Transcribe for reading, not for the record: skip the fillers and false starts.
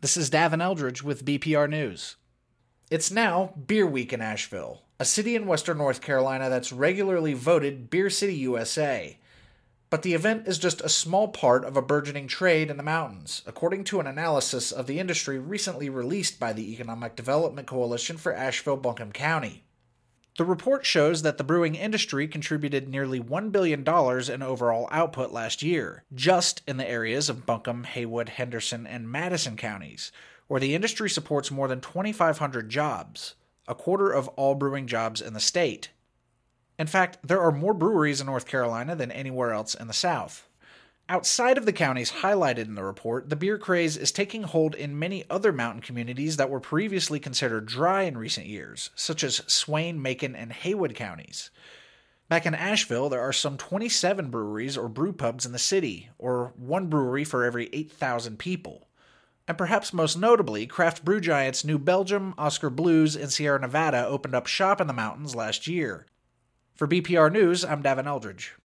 This is Davin Eldridge with BPR News. It's now Beer Week in Asheville, a city in western North Carolina that's regularly voted Beer City USA. But the event is just a small part of a burgeoning trade in the mountains, according to an analysis of the industry recently released by the Economic Development Coalition for Asheville-Buncombe County. The report shows that the brewing industry contributed nearly $1 billion in overall output last year, just in the areas of Buncombe, Haywood, Henderson, and Madison counties, where the industry supports more than 2,500 jobs, a quarter of all brewing jobs in the state. In fact, there are more breweries in North Carolina than anywhere else in the South. Outside of the counties highlighted in the report, the beer craze is taking hold in many other mountain communities that were previously considered dry in recent years, such as Swain, Macon, and Haywood counties. Back in Asheville, there are some 27 breweries or brew pubs in the city, or one brewery for every 8,000 people. And perhaps most notably, craft brew giants New Belgium, Oscar Blues, and Sierra Nevada opened up shop in the mountains last year. For BPR News, I'm Davin Eldridge.